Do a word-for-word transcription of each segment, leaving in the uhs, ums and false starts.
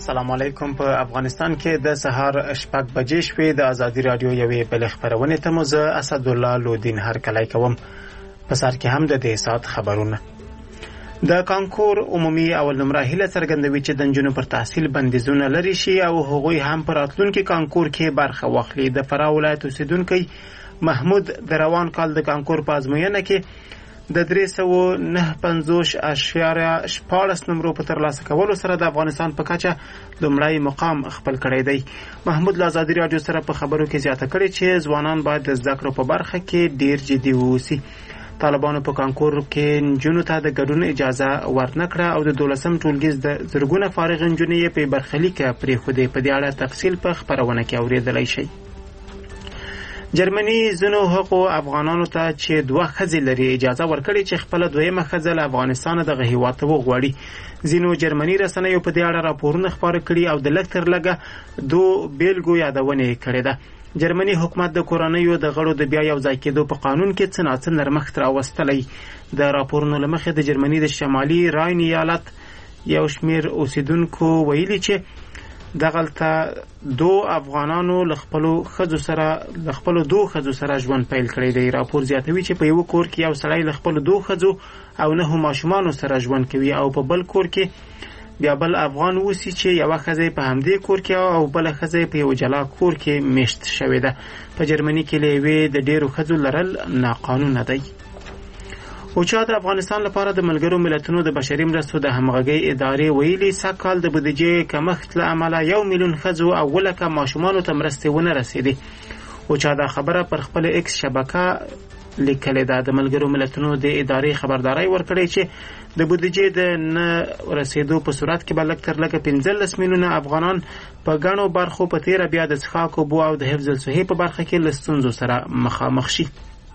السلام علیکم. په افغانستان کې د سهار شپږ بجې شوې. د ازادي رادیو یوې بل خبرونه ته مو زه اسدالله لودین هرکلی کوم. په سر کې هم د دې سات خبرونه. د کانکور عمومي اول نمره هیله څرګندوي چې د نجونو پر تحصیل بندیزونه لري شي او هغوی هم پر راتلونکي کانکور کې برخه واخلي. د فراه ولایت اوسیدونکی محمود د روان کال د کانکور په ازموینه کې د درې سوه نهه پنځوس اشاریه شپاړس نمرو په ترلاسه کولو سره د افغانستان په کچه لومړی مقام خپل کړی دی. محمود له ازادي راډیو سره په خبرو کې زیاته کړې چې ځوانان باید د زده کړو په برخه کې ډیر جدي واوسي. طالبانو په کانکور کې نجونو ته د ګډون اجازه ورنکړه او د دولسم ټولګیز د زرګونه فارغ نجونې په برخلیک پرېښودې. په دې اړه تفصیل په خبرونه کې اورېدلی شئ. جرمني ځینو هغو افغانانو ته چې دوه ښځې لري اجازه ورکړې چې خپله دویمه ښځه له افغانستانه دغه هېواد ته وغواړي. ځینو جرمني رسنیو په دې اړه راپورونه خپاره کړي او د لږ تر لږه دوو بیلګو یادونه یې کړې ده. جرمني حکومت د کورنیو د غړو د بیا یو ځای کېدو په قانون کې څه ناڅه نرمښت راوستلی. د راپورونو له مخې د جرمني د شمالي راین ایالت یو شمېر اوسیدونکو ویلي چې دغلته دو افغانانو له خپلو ښځو سره له خپلو دو ښځو سره ژوند پیل کړی دی. راپور زیاتوي چې په یو کور کې یو سړی له خپلو دو ښځو او نهو ماشومانو سره ژوند کوي او په بل کور کې بیا بل افغان اوسي چې یوه ښځه په همدې کور کې او بله ښځه په یو جلا کور کې میشت شوې ده. په جرمني کې له یوې د ډېرو ښځو لرل ناقانونه دی. اوچا د افغانستان لپاره د ملګرو ملتونو د بشري مرستو د همغږۍ ادارې ویلي سږکال د بودیجې کمښت له امله یو میلیون ښځو او اووه لکه ماشومانو ته مرستې ونه رسېدې. اوچا دا خبره پر خپل ایکس شبکه لیکلې ده. د ملګرو ملتونو د ادارې خبرداری ورکړی چې د بودیجې د نه رسېدو په صورت کې به لږ تر لږه پنځلس میلیونه افغانان په ګڼو برخو په تېره بیا د څښاک اوبو او د حفظ الصحې په برخه کې له ستونزو سره مخامخ شي.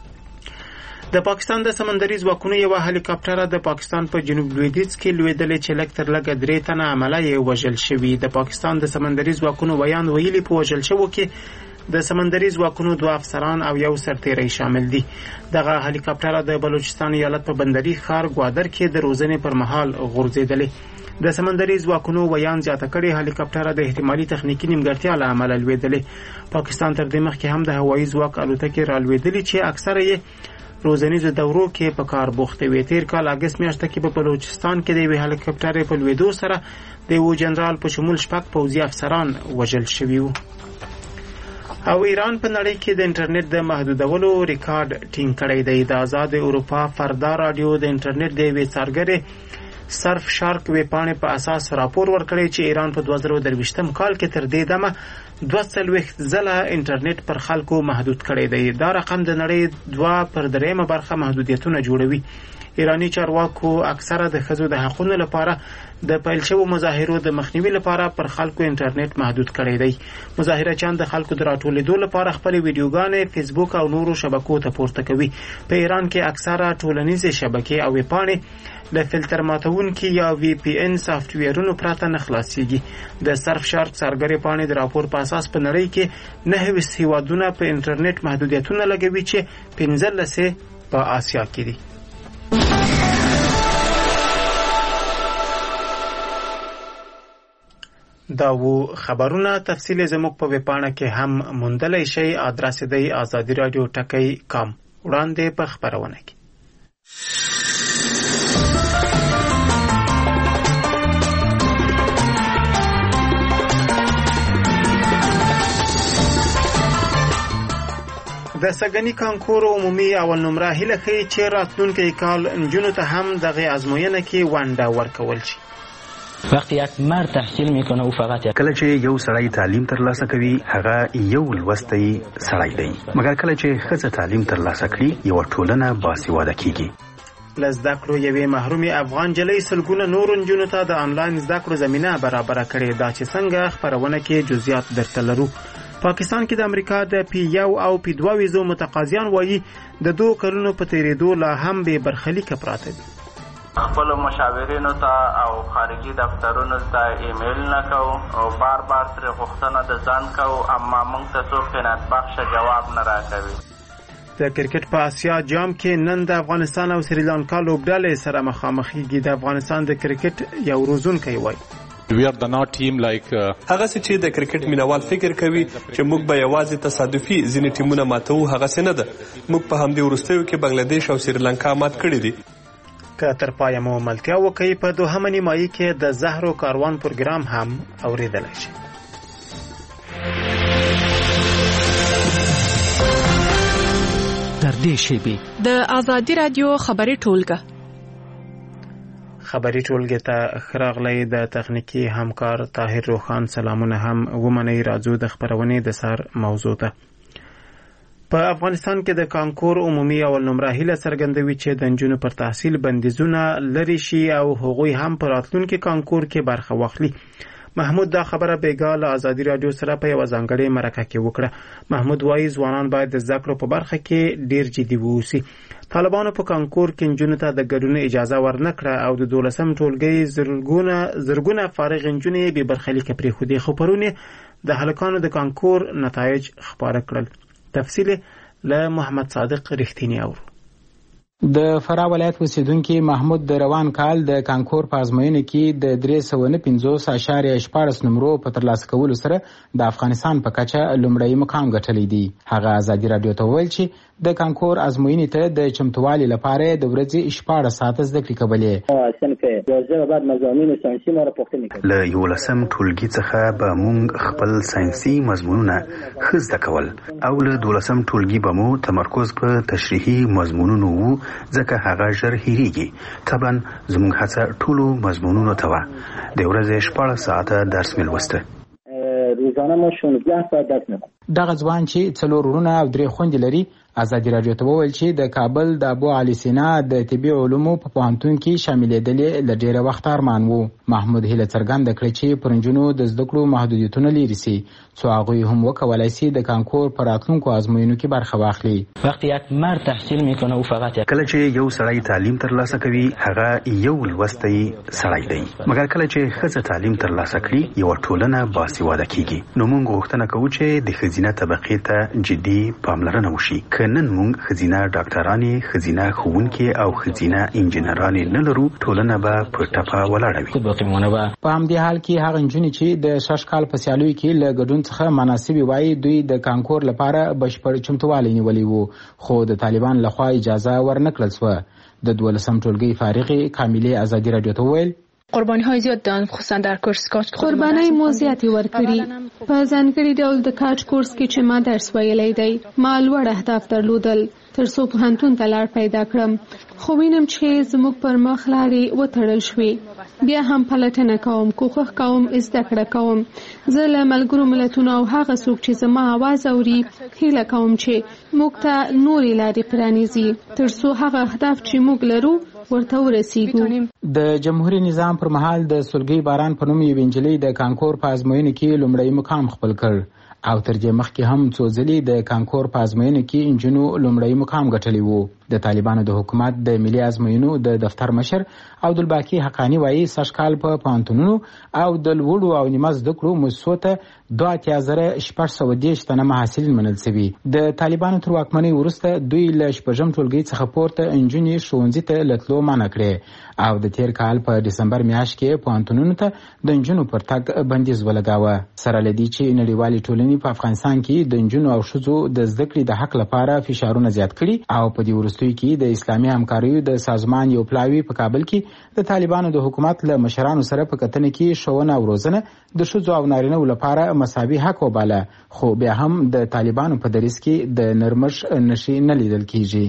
د پاکستان د سمندري ځواکونو یوه هلیکاپټره د پاکستان په جنوب لویدیځ کې لوېدلې چې لږ تر لږه درې تنه عمله یې وژل شوي. د پاکستان د سمندري ځواکونو ویان ویلي په وژل شوو کې د سمندري ځواکونو دوه افسران او یو سرتیری شامل دي. دغه هلیکاپټره د بلوچستان ایالت په بندري ښار ګوادر کې د روزنې پر مهال غورځېدلې. د سمندري ځواکونو ویان زیاته کړې هلیکاپټره د احتمالي تخنیکي نیمګړتیا له امله لوېدلې. پاکستان تر دې مخکې هم د هوایي ځواک الوتکې رالوېدلې چې اکثره یې روزنیزو دورو کې په کار بوختې وې. تېر کال اګست میاشته کې په بلوچستان کې د یوې هلیکاپټرې په لوېدو سره د یوه جنرال په شمول شپږ پوځي افسران وژل شوي وو. او ایران په نړۍ کې د انټرنیټ د محدودولو ریکارډ ټینګ کړی دی. د آزاد اروپا فردا راډیو د انټرنیټ د یوې څارګرې سرف شارک ویبپاڼې په اساس راپور ورکړی چې ایران په دوه زره درویشتم کال کې تر دې دمه دوه څلوېښت ځله انټرنیټ پر خلکو محدود کړی دی. دا رقم د نړۍ دوه پر درېیمه برخه محدودیتونه جوړوي. ایرانی چارواکو اکثره د ښځو د حقونو لپاره د پیل شوو مظاهرو د مخنیوي لپاره پر خلکو انټرنیټ محدود کړی دی. مظاهره چان د خلکو د راټولېدو لپاره خپلې ویډیوګانې فیسبوک او نورو شبکو ته پورته کوي. په ایران کې اکثره ټولنیزې شبکې او ویبپاڼې له فلټر ماتونکي یا وی پی ان سافټویرونو پرته نه خلاصېږي. د سرف شارک څارګرې پاڼې د راپور په اساس په نړۍ کې نهه ویشت هېوادونه په انټرنیټ محدودیتونه لګوي چې پنځلس یې په آسیا کې دي. دا و خبرونه. تفصیل زموږ په ویبپاڼه کې هم موندلی شئ. ادرس دی آزادي راډیو ټکی کام. وړاندې په خپرونه کې د سږني کانکور عمومي اول نمره هیله ښیي چې راتلونکی کال نجونو ته هم دغه ازموینه کې ونډه ورکول شي. وقتی یک مرد تحصیل میکنه او فقط کله چې یو سړی تعلیم ترلاسه کوي هغه یو لوستی سړی دی، مګر کله چې ښځه تعلیم ترلاسه کړي یو ټولنه باسواده کیږي. لزده کړو یوې محرومې افغان جلۍ سلګونه نور نجونو ته د آنلاین زده کړو زمینه برابره کړې. دا چې څنګه خبرونه کې جزئیات درته لرو. پاکستان کې د امریکا د پی یو او پی دوه ویزو متقاضیان وایي د دوه کلونو په تیریدو لا هم به برخلیک پراته دي. خپل مشاورینو ته او خارجي دفترونو ته ایمیل نه کوو او بار بار ترې غوښتنه د ځان کوو، اما موږ ته څوک قناعت بخش جواب نه راکوي. د کرکټ په آسیا جام کې نن د افغانستان او سریلانکا لوبډلې سره مخامخېږي. د افغانستان د کرکټ یو روزونکی وایي هغه چې د کرکټ مینوال فکر کوي چې موږ به یوازې تصادفي ځینې ټیمونه ماتو، هغه څه نه ده. موږ په همدې وروستیو کې بنگلادیش او سریلانکا مات کړي دي. که تر پایه مو ملتیا وکړي په دوهمه نیمایي کې د زهرو کاروان پروګرام هم اوریدلی شي. تر دې شیبې د آزادي رادیو خبري ټولګه خبري ټولګه ته خراغلی د تخنیکی همکار طاهر روخان سلامونه هم ومني. راځو د خبرونې د سر موضوع ته. په افغانستان کې د کانکور عمومي اول نمره هیله څرګندوي چې د نجونو پر تحصیل بندیزونه لري شي او هغوی هم په راتلونکي کانکور کې برخه واخلي. محمود دا خبره بیګا له آزادي رادیو سره په یوه ځانګړې مرکه کې وکړه. محمود وایي ځوانان باید د زده کړو په برخه کې ډیر جدي واوسي. طالبانو په کانکور کې نجونو ته د ګډون اجازه ورنکړه او د دولسم ټولګي زرګونه زرګونه فارغ نجونې بې برخلیکه پرېښودې، خو پرون د هلکانو د کانکور نتایج خپاره کړل. تفصیل له محمد صادق رښتینی اورو. د فراه ولایت اوسیدونکي محمود د روان کال د کانکور په ازموینه کې د درې سوه نه پنځوس اعشاریه شپاړس نمرو په ترلاسه کولو سره د افغانستان په کچه لومړی مقام ګټلی دی. هغه ازادي رادیو ته وویل چې د کانکور ازموینې ته د چمتووالي لپاره د ورځې شپاړس ساعته زده کړې کولې. له یولسم ټولګي څخه به موږ خپل ساینسي مضمونونه ښه زده کول او له دولسم ټولګي به مو تمرکز په تشریحي مضمونونو وو، ځکه هغه ژر هیریږي. طبعا زموږ هڅه ټولو مضمونونو ته وه. د ورځې شپاړس ساعته درس مې لوسته. روزانه ما شانزده ساعت درس می‌خونم. دغه ځوان چې څلور وروڼه او درې خویندې لري ازادي رادیو ته وویل چې د کابل د ابو علي سینا د طبي علومو په پوهنتون کې شاملېدل له ډېره وخت ارمان وو. محمود هیله څرګنده کړې چې پر نجونو د زده کړو محدودیتونه لري سي څو هغوی هم وکولای سي د کانکور په راتلونکو ازموینو کې برخه واخلي. وقتی یک مرد تحصیل میکنه او فقط کله چې یو سړی تعلیم ترلاسه کوي هغه یو لوستی سړی دی، مګر کله چې ښځه تعلیم ترلاسه کړي یو ټولنه باسواده کیږي. نو موږ غوښتنه کوو چې د ښځینه طبقې ته جدي پاملرنه وشي. که نن موږ ښځینه ډاکټرانې، ښځینه ښوونکې او ښځینه انجینرانې نه لرو، ټولنه به په ټپه ولاړه وي. په همدې حال کې هغه نجونې چې د شش کال په سیالیو کې له ګډون څخه مناسبې وایي دوی د کانکور لپاره بشپړ چمتووالی نیولی وو، خو د طالبان لخوا اجازه ورنکړل شوه. د دولسم ټولګي فارغې کاملې ازادي رادیو ته وویل قربانی های زیاد دادن، خصوصا در کورس کاج. قربانی مو زیاتې ورکړي. په ځانګړي ډول د کاج کورس کې چې ما درس ویلی دی، ما لوړ اهداف درلودل تر څو پوهنتون ته لار پیدا کړم، خو وینم چې زموږ پر مخ لارې وتړل شوې. بیا هم پلټنه کوم، کوښښ کوم، زده کړه کوم. زه له ملګرو ملتونو او هغه څوک چې زما اواز اوري هیله کوم چې موږ ته نورې لارې پرانیزي تر څو هغه اهداف چې موږ لرو ورته ورسیږو. د جمهوریت نظام پر مهال د سلګي باران په نوم یوې نجلۍ د کانکور په ازموینه کې لومړی مقام خپل کړ او تر دې مخکې هم څو ځلې د کانکور په ازموینه کې نجونو لومړی مقام ګټلی وو. د طالبانو د حکومت د ملي ازموینو د دفتر مشر عبدالباقي حقانی وایي سږ کال په پوهنتونونو او د لوړو او نیمه زده کړو مؤسسو ته دوه اتیا زره شپږ سوه دېرش تنه محصلین منل شوي. د طالبانو تر واکمنۍ وروسته دوی له شپږم ټولګي څخه پورته نجونې ښوونځي ته له تلو منع کړې او د تیر کال په ډسمبر میاشت کې پوهنتونونو ته د نجونو پر تګ بندیز ولګاوه. سره له دې چې نړیوالې ټولنې په افغانستان کې د نجونو او ښځو د زده کړې د حق لپاره فشارونه زیات کړي او په دې وروستیو کې د اسلامي همکاریو د سازمان یو پلاوی په کابل کې د طالبانو د حکومت له مشرانو سره په کتنه کې ښوونه او روزنه د ښځو او نارینه‌و لپاره مساوي حق وباله، خو بیا هم د طالبانو په دریځ کې د نرمش نښې نه لیدل کیږي.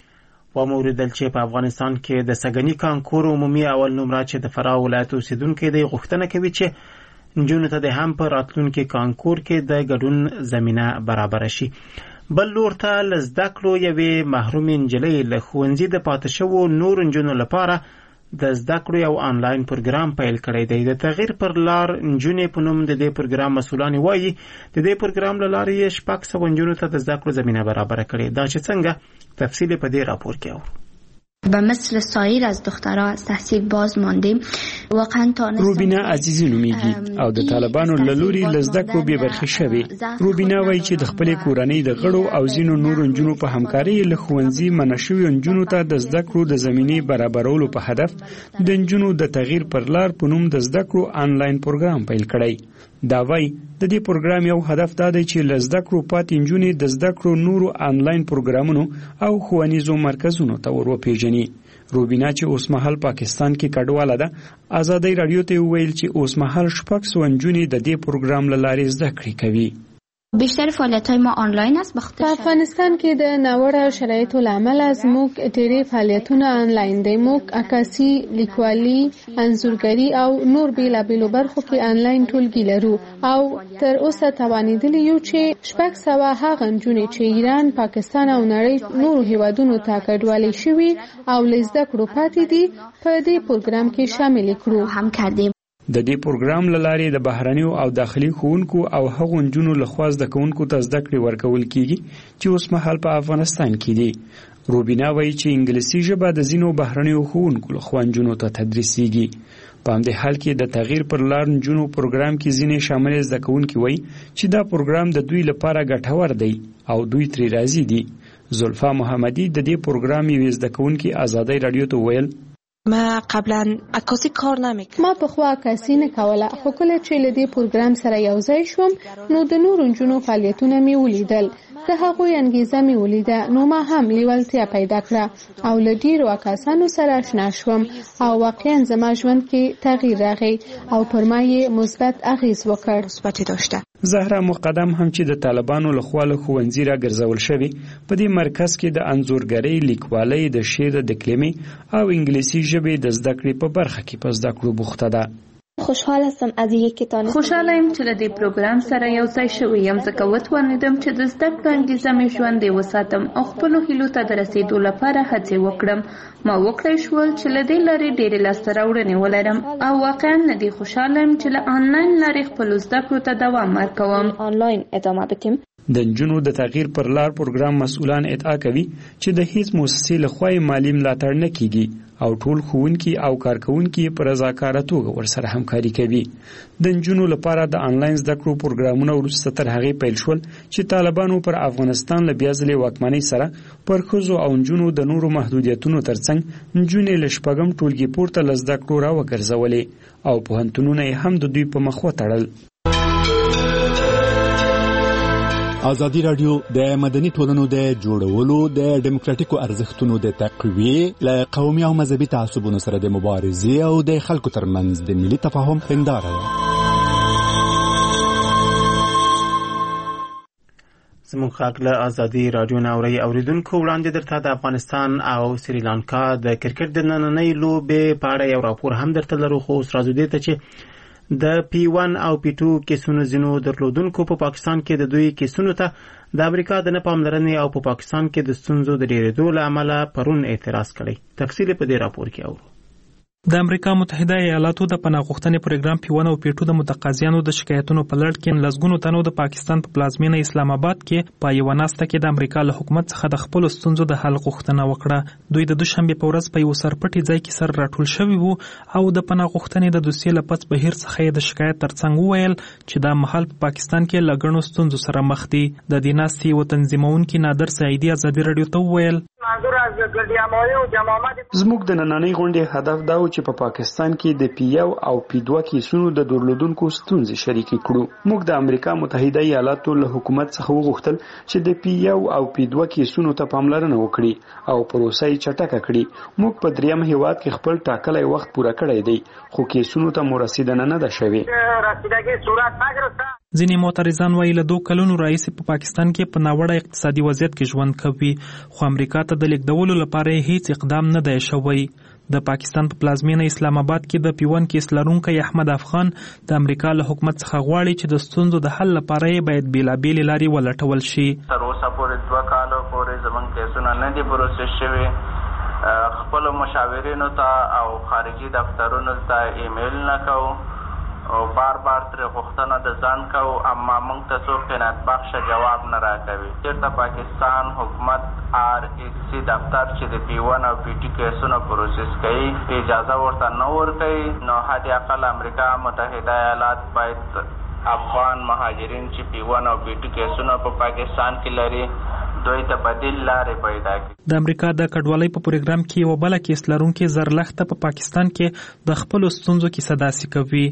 و موریدل چې په افغانستان کې د سګنی کانکور عمومي اول نمره چې د فراه ولایت اوسیدونکي دی غوښتنه کوي چې نجونو ته د هم په راتلونکي کانکور کې د ګډون زمینه برابر شي. بل لور ته له زده کړو یوې محرومې نجلۍ له ښوونځي د پاتې شوو نور نجونو لپاره د زده کړو یو آنلاین پروګرام پیل کړی دی. د تغییر پر لار نجونې په نوم د دې پروګرام مسؤلان وایي د دې پروګرام له لارې یې شپږ سوه نجونو ته د زده کړو زمینه برابره کړې. دا چې څنګه تفصیل په دې راپور کې اورو. به مثل سایر از دخترها از تحصیل باز ماندیم روبینا عزیزی نومیږي او د طالبانو له لوري له زده کړو بې برخې شوې. روبینا وایي چې د خپلې کورنۍ د غړو او ځینو نورو نجونو په همکارۍ له ښوونځي منع شویو نجونو ته د زده کړو د زمینې برابرولو په هدف د نجونو د تغییر پر لار په نوم د زده کړو آنلاین پروګرام پیل کړی. دا وایي د دې پروګرام یو هدف دا دی چې له زده کړو پاتې نجونې د زده کړو نورو آنلاین پروګرامونو او ښوونیزو مرکزونو ته ور وپېژني. روبینا چې اوس مهال پاکستان کې کډواله ده ازادۍ راډیو ته ویل چې اوس مهال شپږ سوه نجونې د دې پروګرام له لارې زده کړې کوي. بیشتر فعالیت‌های ما آنلاین است. په افغانستان کې د ناوړه شرایطو له امله زموږ ډېری فعالیتونه آنلاین دي. موږ عکاسي، لیکوالي، انځورګري او نور بېلابېلو برخو کې آنلاین ټولګي لرو او تر اوسه توانېدلي یو چې شپږ سوه هغه نجونې چې ایران، پاکستان او نړۍ نورو هیوادونو ته کډوالې شوي او له زده کړو پاتې دي په دې پروګرام کې شامل کړو. هم کردیم. د دې پروګرام له لارې د بهرنیو او داخلي ښوونکو او هغو نجونو لخوا زده کوونکو ته زده کړې ورکول کیږي چې اوس مهال په افغانستان کې دي. روبینا وایي چې انګلیسي ژبه د ځینو بهرنیو ښوونکو لخوا نجونو ته تدریسیږي. په همدې حال کې د تغییر پر لار نجونو پروګرام کې ځینې شامل زده کوونکي وایي چې دا پروګرام د دوی لپاره ګټور دی او دوی ترې راضي دي. زلفا محمدي د دې پروګرام یوې زده کوونکي ازادۍ راډیو ته ویل ما قبلا عکاسی کار نمیکرد. ما په خوا عکاسی نه کوله، خو کله چې له دې پروګرام سره یو ځای شوم نو د نورو نجونو فعالیتونه مې ولیدل. د هغوی انګیزه مې ولیده نو ما هم لیوالتیا پیدا کړه او له ډیرو عکاسانو سره آشنا شوم او واقعا زما ژوند کې تغییر راغی او پر ما یې مثبت اغیز وکړ. مثبت داشته. زهرا مقدم هم چې د طالبانو لخوا له ښوونځي را ګرځول شوی په دې مرکز کې د انځورګرۍ، لیکوالۍ، د شعر، د کلمې او انګلیسي ژبې د زده کړې په برخه کې په زده کړو بوخته ده. خوشحال هستم از اینکه تانستم. خوشحاله یم چې له دې پروګرام سره یو ځای شوی یم ځکه وتوانیدم چې د زده کړې انګیزه مې ژوندۍ وساتم او خپلو هیلو ته د رسیدو لپاره هڅې وکړم. ما وکړی شول چې له دې لارې ډېرې لاسته راوړنې ولرم او واقعا له دې خوشحاله یم چې له آنلاین لارې خپلو زده کړو ته دوام ورکوم. آنلاین ادامه بدیم. د نجونو د تغییر پر لار پروګرام مسؤلان ادعا کوي چې د هیڅ مؤسسې لخوا مالی ملاتړ نه کیږي او ټول ښوونکي او کارکوونکي په رضاکاره توګه ورسره همکاري کوي. د نجونو لپاره د آنلاین زده کړو پروګرامونه وروسته تر هغې پیل شول چې طالبانو پر افغانستان له بیا ځلې واکمنۍ سره پر ښځو او نجونو د نورو محدودیتونو ترڅنګ نجونې له شپږم ټولګي پورته له زده کړو راوګرځولې او پوهنتونونه یې هم د دوی په مخ وتړل. ازادي راډیو د مدني ټولنو د جوړولو د ډیموکراتیکو ارزښتونو د تقویې له قومي او مذهبي تعصبونو سره د مبارزې او د خلکو ترمنځ د ملي تفاهم هنداره ده. زموږ خاک له ازادي راډیو نه اوري اوریدونکو وړاندې درته د افغانستان او سریلانکا د کرکټ د نننۍ لوبې په اړه یو راپور هم درته لرو، خو اوس راځو دې ته چې د پی ون او پی ټو کیسونو ځینو درلودونکو په پاکستان کې د دوی کیسونو ته د امریکا د نه پاملرنې او په پاکستان کې د ستونزو د ډېرېدو له امله پرون اعتراض کړی. تفصیل په دې راپور کې اورو. د امریکا متحده ایالاتو د پناه غوښتنې پروګرام پی ون او پی ټو د متقاضیانو د شکایتونو په لړ کې لسګونو تنو د پاکستان په پلازمینه اسلام آباد کې په یوه ناسته کې د امریکا له حکومت څخه د خپلو ستونزو د حل غوښتنه وکړه. دوی د دوشنبې په ورځ په یو سرپټي ځای کې سره راټول شوي وو او د پناه غوښتنې د دوسیې له پس بهیر څخه یې د شکایت ترڅنګ وویل چې دا مهال په پاکستان کې له ګڼو ستونزو سره مخ دي. د دې ناستې یوه تنظیمونکي نادر سعیدي ازادي راډیو ته وویل زموږ د نننۍ غونډې هدف دا و چې په پاکستان کې د پی یو او پی دوه کیسونو د درلودونکو ستونزې شریکې کړو. موږ د امریکا متحده ایالاتو له حکومت څخه وغوښتل چې د پی یو او پی دوه کیسونو ته پاملرنه وکړي او پروسه یې چټکه کړي. موږ په دریم هیواد کې خپل ټاکلی وخت پوره کړی دی خو کیسونو ته مو رسیدنه نه ده شوې. ځینې معترضان وایي له دوه کلونو راهیسې په پاکستان کې په ناوړه اقتصادي وضعیت کې ژوند کوي خو امریکا ته د لیږدولو لپاره هیڅ اقدام نه دی شوی. د پاکستان په پلازمینه اسلام آباد کې د پی ون کیس لرونکی احمد افغان د امریکا له حکومت څخه غواړي چې د ستونزو د حل لپاره یې باید بېلابېلې لارې ولټول شي. تر اوسه پورې دوه کالو پورې زموږ کیسونه نه دي پروسس شوي. خپلو مشاورینو ته او خارجي دفترونو ته ایمیل نه کوو او بار بار تر غوښتنه د ځان کو، اما موږ ته څوک قناعت بخش جواب نه راکوي. چېرته پاکستان حکومت آر ایس سی دفتر چې د پی ون او پی ټي کیسونو پروسس کوي اجازه ورته نه ورکوي، نو حد اقل امریکا متحده ایالات باید افغان مهاجرین چې پی ون او پی ټي کیسونه په پاکستان کې لري دوی ته بدیل لارې پیدا کړي. د امریکا د کډوالۍ په پروګرام کې یو بل کیس لرونکي زرلخته په پاکستان کې د خپل ستونزو کې صداسي کوي.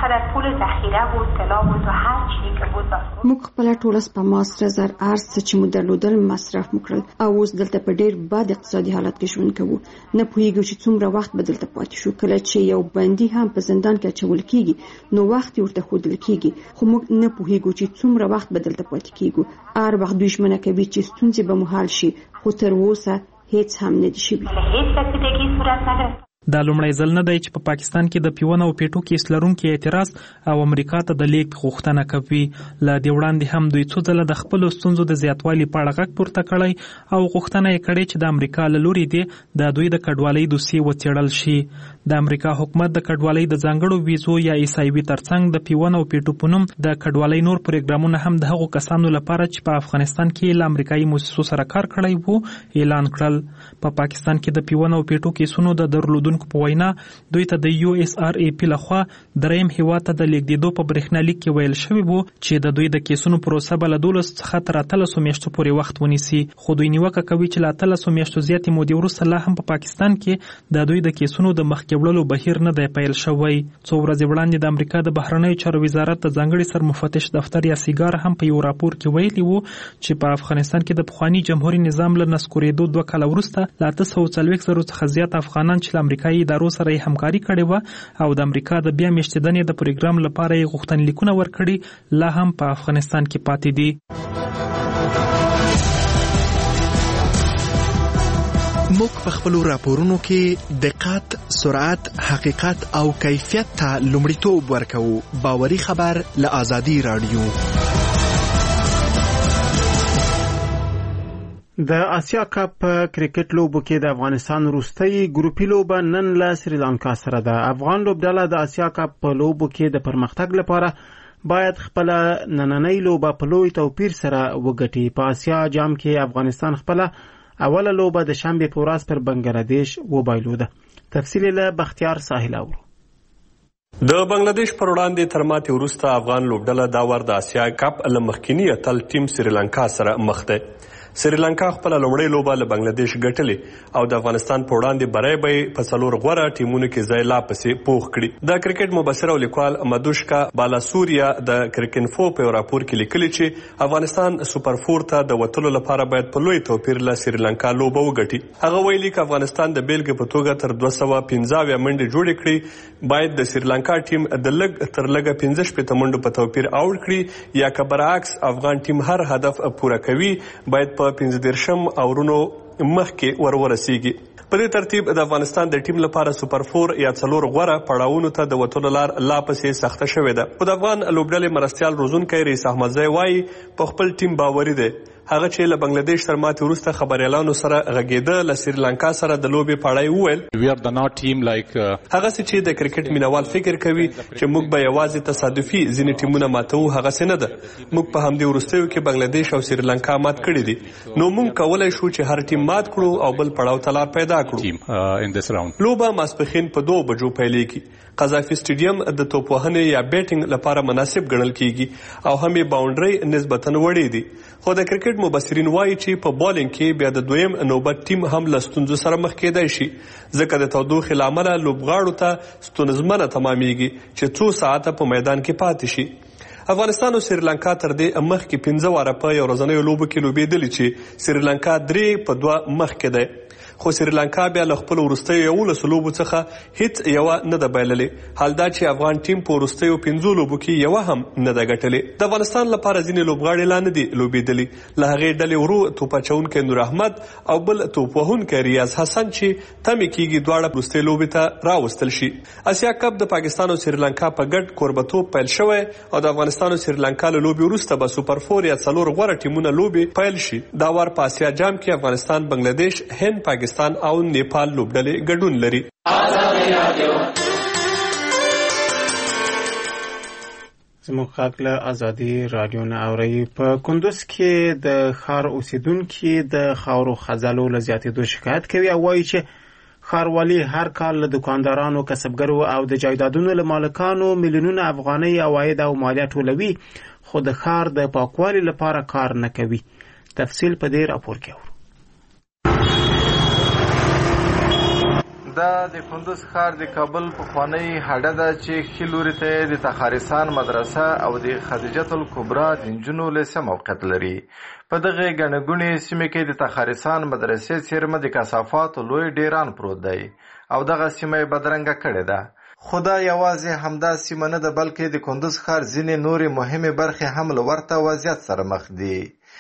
موږ خپل ټول سپما سره زر ارز چې مو درلودل مصرف وکړل او اوس دلته په ډیر بد اقتصادي حالت کې ژوند کوو. نه پوهیږو چې څومره وخت به دلته پاتې شو. کله چې یو بندي هم په زندان کې اچول کیږي نو وخت ورته ښودل کیږي، خو موږ نه پوهیږو چې څومره وخت به دلته پاتې کیږو. هر وخت دوی ژمنه کوي چې ستونزې به مو حل شي، خو تر اوسه هیڅ هم نه دي شوي. دا لومړی ځل نه دی چې په پا پاکستان کې د پیون او پیټو کیس لرونکي اعتراض او امریکا ته د لیک غوښتنه کوي. له دې وړاندې هم دوی څو ځله د خپل ستونزو د زیاتوالي په اړه غږ پورته کړی او غوښتنه یې کړې چې د امریکا له لوري دی د دوی د کډوالۍ دوسیې وڅېړل شي. د امریکا حکومت د کډوالۍ د ځانګړو ویزو یا ایس آی وي ترڅنګ د پیون او پیټو په نوم د کډوالۍ نور پروګرامونه هم د هغو کسانو لپاره چې په افغانستان کې له امریکایي مؤسسو سره کار کړی وو اعلان کړل. په پاکستان کې د پیون او پیټو کیسونو د درلودونکو په وینا دوی ته د یو اس آر ای پی لخوا دریم هیواد ته د لیږدېدو په برېښنالیک کې ویل شوی وو چې د دوی د کیسونو پروسه به له دولس څخه تر اتلسو میاشتو پورې وخت ونیسي، خو دوی نیوکه کوي چې له اتلسو میاشتو زیاتې مودې وروسته لا هم په پاکستان کې د دوی د کیسونو د مخکې وړلو بهیر نه دی پیل شوی. څو ورځې وړاندې د امریکا د بهرنیو چارو وزارت د ځانګړي سرمفتش دفتر یا سیګار هم په یو راپور کې ویلي وو چې په افغانستان کې د پخواني جمهوریت نظام له نسکورېدو دوه کاله وروسته له اته سوه څلوېښت زرو څخه زیات افغانان چې له امریکایي ادارو سره یې همکاري کړې وه او د امریکا د بیا میشتېدنې د پروګرام لپاره یې غوښتنلیکونه ورکړي لا هم په افغانستان کې پاتې دي. موږ په خپلو راپورونو کې دقت، سرعت، حقیقت او کیفیت ته لومړیتوب ورکوو. باوري خبر له آزادي راډیو. د آسیا کپ کرکټ لوبو کې د افغانستان وروستۍ ګروپي لوبه نن له سریلانکا سره ده. افغان لوبډله د آسیا کپ په لوبو کې د پرمختګ لپاره باید خپل نننۍ لوبه په لوی توپیر سره وګټي. په آسیا جام کې افغانستان خپل اوله لوبه د شنبې په ورځ پر بنگلادیش وبایلوده. تفصیل له بختیار ساحل اورو. د بنگلادیش پر وړاندې تر ماتې وروسته افغان لوبډله دا ور د آسیا کپ له مخکینی اتل ټیم سریلانکا سره مخ ده. سریلانکا خپل لومړی لوبه له بنگلادیش ګټلې او د افغانستان په وړاندې بری به په څلور غوره ټیمونو کې ځای لا پسې پوخ کړي. د کرکټ مبصر او لیکوال مدوشکا بالاسوریا د کرکینفو په راپور کې لیکلي چې افغانستان سوپر فور ته د وتلو لپاره باید په لوی توپیر له سریلانکا لوبه وګټي. هغه ویلي چې افغانستان د بیلګې په توګه تر دوه سوه پنځه اویا منډې جوړې کړي، باید د سریلانکا ټیم د لږ تر لږه پنځه شپېته منډو په توپیر آوټ کړي، یا که برعکس افغان ټیم هر هدف پوره کوي باید په پنځه دېرشم اورونو مخکې ور ورسیږي. په دې ترتیب د افغانستان د ټیم لپاره سوپر فور یا څلور غوره پړاوونو ته د وتلو لار لا پسې سخته شوې ده. خو د افغان لوبډلې مرستیال روزونکی رئیس احمدزی وایي په خپل ټیم باوري دی. هغه چې له بنگلادیش تر ماتې وروسته خبریالانو سره غږېده، له سریلانکا سره د لوبې په اړه یې وویل هغسې چې د کرکټ مینوال فکر کوي چې موږ به یوازې تصادفي ځینې ټیمونه ماتوو، هغسې نه ده. موږ په همدې وروستیو کې بنگلادیش او سریلانکا مات کړي دي، نو موږ کولی شو چې هر ټیم مات کړو او بل پړاو ته لار پیدا کړو. لوبه ماسپښین په دوه بجو پیلېږي. قذافي سټیډیم د توپ وهنې یا بیټینګ لپاره مناسب ګڼل کیږي او هم یې باونډرۍ نسبتاً وړې دي. خو د کرکټ مبصرین وایي چې په بالینګ کې بیا د دویم نوبت ټیم هم له ستونزو سره مخ کېدای شي، ځکه د تودوخې له امله لوبغاړو ته ستونزمنه تمامیږي چې څو ساعته په میدان کې پاتې شي. افغانستان او سریلانکا تر دې مخکې پنځه واره په یو ورځنیو لوبو کې لوبېدلي چې سریلانکا درې په دوه مخکې دی، خو سریلانکا بیا له خپلو وروستیو یولسو لوبو څخه هیڅ یوه نه ده بایللې. حال دا چې افغان ټیم په وروستیو پنځو لوبو کې یوه هم نه ده ګټلې. د افغانستان لپاره ځینې لوبغاړي لا نه دي لوبېدلي، له هغې ډلې ورو توپ اچوونکی نور احمد او بل توپ وهونکی ریاض حسن چې تمې کېږي دواړه وروستۍ لوبې ته راوستل شي. اسیا کپ د پاکستان او سریلانکا په ګډ کوربتوب پیل شوی او د افغانستان او سریلانکا له لوبې وروسته به سوپر فور یا څلور غوره ټیمونه لوبې پیل شي. دا وار په اسیا جام کې افغانستان، بنگلادیش، هند، پاکستان او نیپال لوبډلې ګډون لري. زموږ غږ له ازادي رادیو نه اورئ. په کندوز کې د ښار اوسیدونکي د خاورو خځلو له زیاتېدو شکایت کوي او وایي چې ښاروالي هر کال له دکاندارانو، کسبګرو او د جایدادونو له مالکانو میلیونونه افغانۍ عواید او مالیه ټولوي، خو د ښار د پاکوالي لپاره کار نه کوي. تفصیل په دې راپور کې اورو. دا د کندوز ښار د کابل پخوانی هډه ده چې ښي لوري ته د تخارستان مدرسه او د خدیجه الکبرا د نجونو لیسه موقعیت لري. په دغه ګڼه ګوڼې سیمه کې د تخارستان مدرسې څیرمه د کثافاتو لوی ډیران پروت دی او دغه سیمه یې بدرنګه کړې ده. خو دا یوازې همدا سیمه نه ده، بلکې د کندوز ښار ځینې نورې مهمې برخې هم له ورته وضعیت سره مخ دي.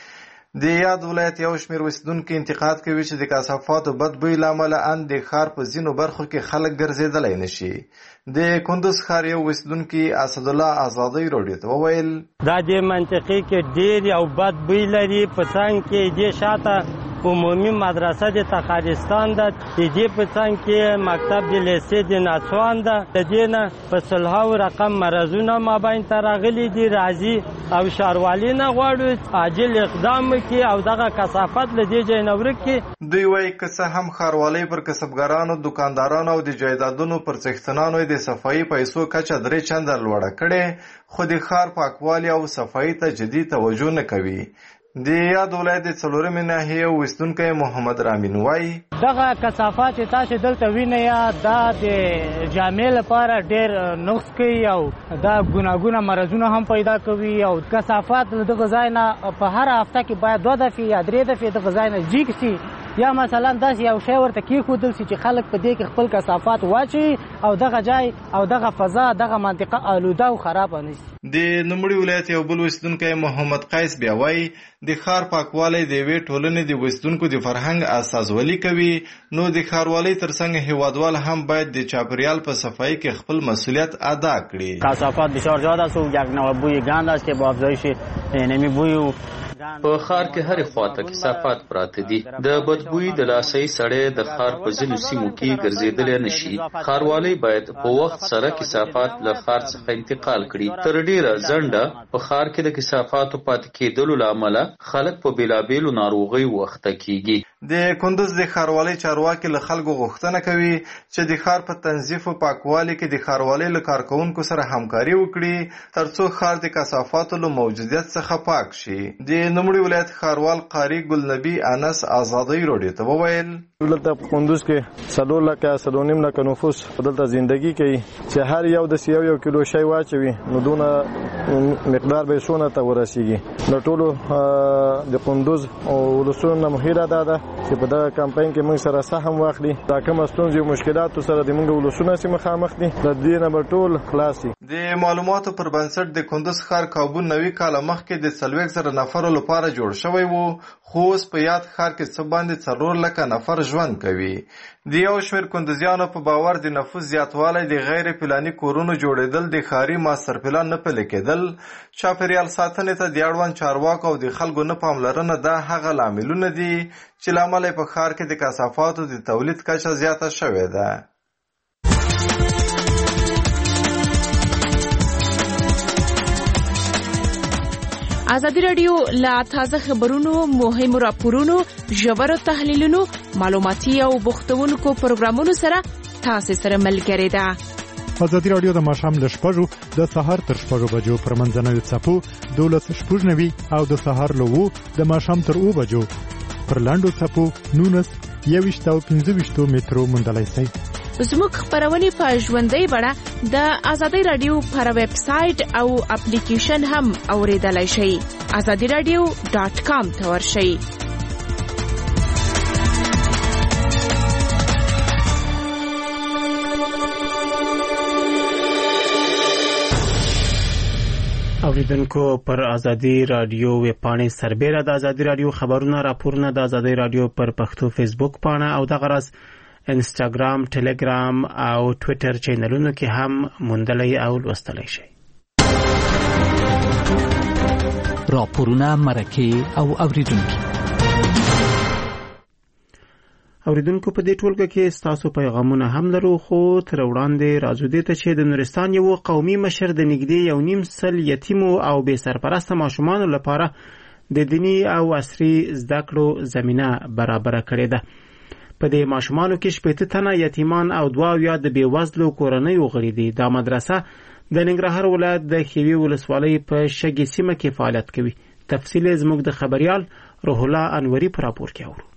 د یاد ولایت یو شمېر اوسېدونکي انتقاد کوي چې د کثافاتو بد بوی له امله ان د ښار په ځینو برخو کې خلک ګرځېدلی نشي. د کندوز ښار یو اوسېدونکي اسدالله ازادۍ راډیو ته وویل دا د منطقې کې ډېر او بد بوی لري. په څنګ کې دې شاته عمومي مدرسه د تخارستان ده، د دې په څنګ کې مکتب د لیسې د ناچوان ده. د دې نه په سلهاو رقم مرضونه مابین ته راغلي دي. راځي او ښاروالي نه غواړو عاجل اقدام وکړي او دغه کثافت له دې ځای نه ورک کړي. دوی وایي که څه هم ښاروالۍ پر کسبګرانو، دکاندارانو او د جایدادونو پر څښتنانو د صفایي پیسو کچه درې چنده لوړه کړې، خو د ښار پاکوالي او صفایي ته جدي توجه نه کوي. د یاد ولایت د څلورمې ناحیې اوسېدونکی محمد رامین وایي دغه کثافات چې تاسو دلته وینئ دا د جامع لپاره ډېر نقص کوي او دا ګناګونه مرضونه هم پیدا کوي. او کثافات له دغه ځای نه په هر هفته کې باید دوه دفعې یا درې دفعې دغه ځای نه جګ سي، یا مثلا داسې یو شی ورته کېښودل سي چې خلک په دې کې خپل کثافات واچوي او دغه ځای او دغه فضا دغه منطقه آلوده او خرابه نه شي. د نوموړي ولایت یو بل اوسېدونکی محمد قیس بیا وایي د ښار پاکوالی د یوې ټولنې د اوسېدونکو د فرهنګ استازولي کوي، نو د ښاروالۍ ترڅنګ هیوادوال هم باید د چاپریال په صفایی کې خپل مسئولیت ادا کړي. کثافات بسیار زیاد است و یک نوع بوی گند است که با افزایش نمی بوی و په ښار کې هرې خواته کثافات پراته دي. د بدبویي د لاسۍ سړی د ښار په ځینو سیمو کې ګرځېدلی نشي. ښاروالۍ باید په وخت سره کثافات له ښار څخه انتقال کړي. تر ډیره ځنډه په ښار کې د کثافاتو پاتې کېدلو له امله خلک په بېلابېلو ناروغیو وخته کېږي. د کندوز د ښاروالۍ چارواکي له خلکو غوښتنه کوي چې د ښار په تنظیف او پاکوالي کې د ښاروالۍ له کارکوونکو سره همکاري وکړي ترڅو ښار د کثافاتو له موجودیت څخه پاک شي. د نوموړي ولایت ښاروال قاري ګلنبي انس ازادۍ راډیو ته وویل دلته په کندوز کې څلور لکه څلور نیم لکه نفوس دلته زندگی کوي چې هر یو د یو یو کیلو شی واچوي نو دونه مقدار به څونه ته ورسیږي. د ټولو د کندوز او ولسونو مهیره ده ده چې په دغه کمپاین کې موږ سره سهم واخلي. دا کوم ستونزې او مشکلات سره د موږ ولسونه سره مخامخ دي د دې نه به ټول خلاصي. د معلوماتو پر بنسټ د کندوز ښار کابو نوي کال مخکې د څلوېښت زره نفرو لپاره جوړ شوی وو، خو اوس په یاد ښار کې څه باندې څلور لکه نفر ژوند کوي. د یو شمېر کندوزیانو په باور د نفوس زیاتوالی، د غیر پلاني کورونو جوړېدل، د ښاري ماستر پلان نه پلي کېدل، چاپېریال ساتنې ته د اړوند چارواکو او د خلکو نه پاملرنه دا هغه لاملونه دي چې له امله په ښار کې د کثافاتو د تولید کچه زیاته شوې ده. ازادي راډیو له تازه خبرونو، مهمو راپورونو، ژورو تحلیلونو، معلوماتي او بوختونکو پروګرامونو سره تاسو سره ملګری ده. ازادي راډیو د ماښام له شپږو د سهار تر شپږو بجو پر منځنوي څپو دولس شپږ نوي او د سهار له اوو د ماښام تر اوو بجو پر لاندو څپو نونس یوویشت او پنځه ویشتو مترو موندلی شئ. زموږ خبرونه په ژوندۍ بڼه د ازادي راډیو پر ویب سټ او اپلیکیشن هم اوریدلای شئ. ازادي راډیو ډاټ کام ته ورشئ. اوریدونکو پر ازادي راډیو ویب پاڼې سربېره د ازادي راډیو خبرونه راپورونه د ازادي راډیو پر پښتو فیسبوک پاڼه او د غرض انستاګرام، ټلګرام او ټوئیټر چینلونو کې هم موندلای او لوستلای شئ. راپورونه، مرکې او اوریدونکو. اوریدونکو په دې ټولګه کې ستاسو پیغامونه هم لرو، خو تر وړاندې راځو دې ته چې د نورستان یو قومي مشر د نږدې یو نیم سل یتیمو او بې سرپرسته ماشومانو لپاره د دیني او عصري زده کړو زمینه برابره کړې ده. په دې ماشومانو کې شپېته تنه یتیمان او دوه اویا د بېوزلو کورنیو غړي دي. دا مدرسه د ننګرهار ولایت د ښېوې ولسوالۍ په شګې سیمه کې فعالیت کوي. تفصیل زموږ د خبریال روح الله انوري په راپور کې اورو.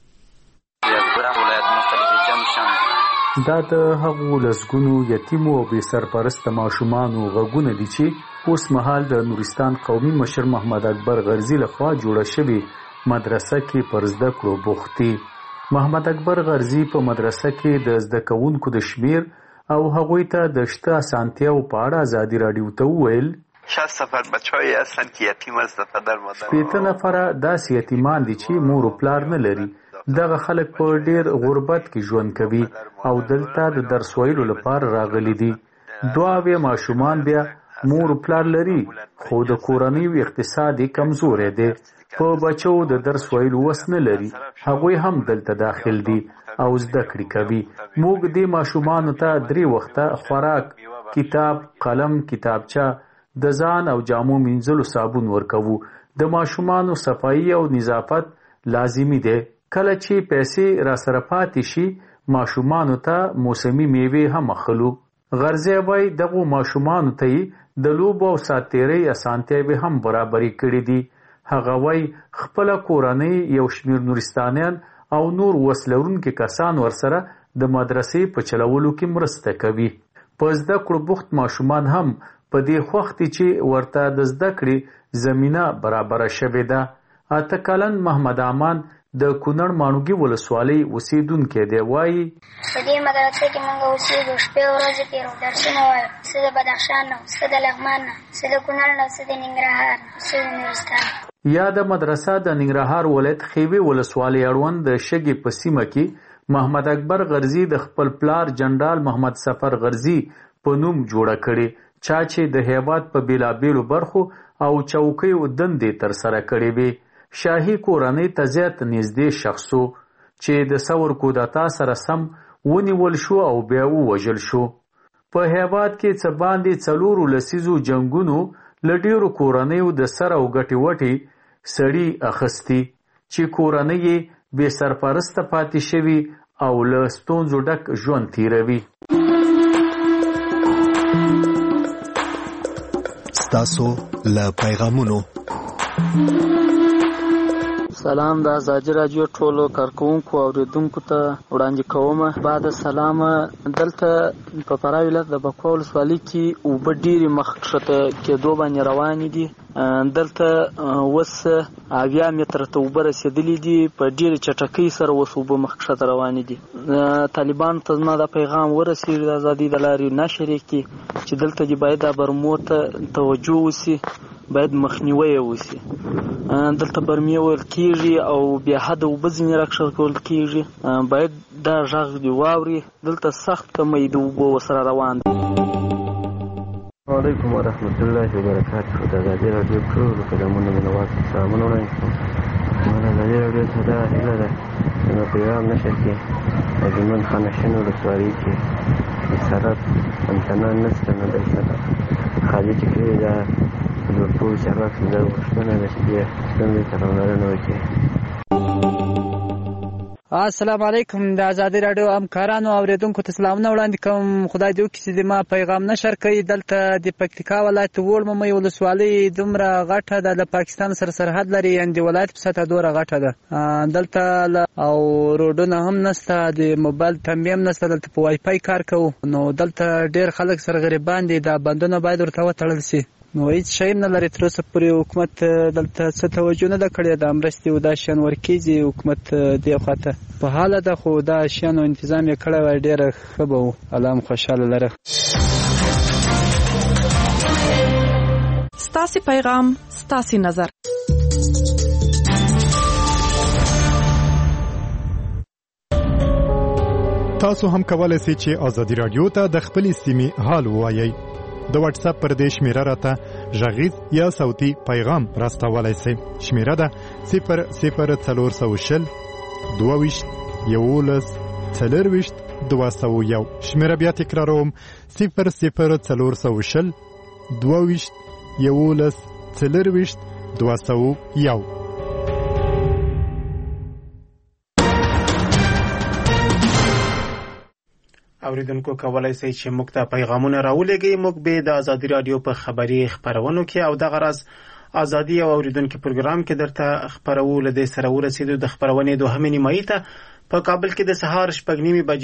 دا د هغو لسګونو یتیمو او بې سرپرسته ماشومانو غږونه دي چې اوس مهال د نورستان قومي مشر محمد اکبر غرزي لخوا جوړه شوې مدرسه کې پر زده کړو بوخت دي. محمد اکبر غرزي په مدرسه کې د زده کوونکو د شمیر او هغوی ته د شته اسانتیاو په اړه ازادي راډیو ته وویل شصت نفر بچه‌ای هستن که یتیم هستن پدر مادر. شپېته نفره داسې یتیمان دي چې مور او پلار نه لري. دغه خلک په ډیر غربت کې ژوند کوي او دلته د درس ویلو لپاره راغلي دي. دوه اویا ماشومان بیا مور او پلار لري خو د کورنۍ اقتصادي کمزوري دي، په بچو د درس ویلو وس نه لري. هغوی هم دلته داخل دي او زده کړې کوي. موږ دې ماشومانو ته درې وخته خوراک، کتاب، قلم، کتابچه، د ځان او جامو مینځلو صابون ورکوو. د ماشومانو صفایي او نظافت لازمي دی. کله چې پیسې را سره پاتې شي ماشومانو ته موسمي میوې هم اخلو. غرضی وای دغه ماشومانو ته د لوبو او ساتیرۍ اسانتیاوې هم برابرې کړې دي. هغه وای خپل کورنۍ یو شمیر نورستانیان او نور وسلورونکي کسان ورسره د مدرسې په چلولو کې مرسته کوي. په زده کړو بوخت ماشومان هم په دې خوښ دي چې ورته د زده کړې زمینه برابره شوې ده. اته کلن محمد امان د کونړ ماڼوګي ولسوالۍ اوسیدونکی دی. وایي په دې مدرسې کې موږ اوسېږو، شپې ورځې تېرو، درسونه وایو، څه د بدخشان نه، څه د لغمان نه، څه د کونړ نه، څه د ننګرهار نه، څه د نورستان. یا د مدرسه د ننګرهار ولایت ښېوې ولسوالۍ اړوند د شګې په سیمه کې محمد اکبر غرزي د خپل پلار جنرال محمد سفر غرزي په نوم جوړه کړې، چا چې د هیواد په بېلابېلو برخو او چوکیو دندې ترسره کړې وې. شاهي کورنۍ ته زیات نږدې شخصو چې د ثور کودتا سره سم ونیول شو او بیا ووژل شو. په هیواد کې څه باندې څلورو لسیزو جنګونو له ډېرو کورنیو د سر او ګټې وټې سړي اخیستي چې کورنۍ یې بې سرپرسته پاتې شوي او له ستونزو ډک ژوند تیروي. ستاسو له پیغامونو سلام د ازادي راډیو ټولو کارکونکو او اوریدونکو ته وړاندې کوم. بعد سلام دلته په فراه ولایت د بکوا ولسوالۍ کې اوبه ډېرې مخکښته کېدو باندې روانې دي. دلته اوس اویا متره ته اوبه رسېدلي دي، په ډېرې چټکۍ سره اوس اوبه مخکښته روانې دي. طالبانو ته زما دا پیغام ورسېږي د ازادۍ د لارې نشر یې کړي چې دلته دې باید دا برمو ته توجه وسي، باید مخنیوی وسي. دلته برمې ویل کېږي او بیا حده اوبه ځینې راکښل کېږي، باید دا غږ دې واوري. دلته سخت کمی د اوبو ورسره روان دي. علیکم ورحمت الله وبرکاته. د ازادي راډیو ټولو قدمونو مینوال سلامونه وړاندې کوم. زما د ازادي راډیو څخه دا هیله ده چې زما پیغام نشر کې په زمون خانشین ولسوالۍ کې د سړک انتنا نشته، نه د سړک خالي چې کړې ده د ټول چارواکو دا غوښتنه ده چې دې ستونزې ته پاملرنه وکړي. السلام علیکم. د ازادي راډیو همکارانو او اوریدونکو ته سلامونه وړاندې کوم. خدای دې وکړي چې ما پیغام نشر کړي. دلته د پکتیکا ولایت وړ ممی ولسوالۍ دومره غټه ده، د پاکستان سره سرحد لري، یعنې د ولایت په سطحه دومره غټه ده. دلته او روډونه هم نشته، د موبایل تنبیه هم نشته. دلته په وای فای کار کوو. نو دلته ډېر خلک سره غریبان دي، دا بندونه باید ورته وتړل شي. نو هیڅ شی نه لري. تر اوسه پورې حکومت دلته څه توجه نه ده کړې. د مرستې او دا شیان ورکېږي، حکومت دې خواته په حاله ده، خو دا شیانو انتظام یې کړی وای ډېره ښه به وو. الله هم خوشحاله لره. ستاسې پیغام ستاسې نظر. تاسو هم کولای شئ چې ازادي راډیو ته د خپلې سیمې حال ووایئ. د واتس اپ پر دې شمیره راته غږیز یا صوتي پیغام راستولای شئ. شمیره ده صفر صفر څلور سوه شل دوه ویشت یولس څلرویشت دوه سوه یو. شمېره بیا تکراروم: صفر صفر څلور سوه شل دوه ویشت یولس څلرویشت دوه سوه یو. اوریدونکو کولای شئ چې موږ ته پیغامونه راولېږئ. موږ به د ازادي رادیو په خبري خبرونو کې او د غرض ازادي او اوریدونکو پروګرام کې درته خبرو. لدې سره ورسېدو د خبرونې دوهمې نیمایي ته. په کابل کې د سهار شپږ نیمې بجې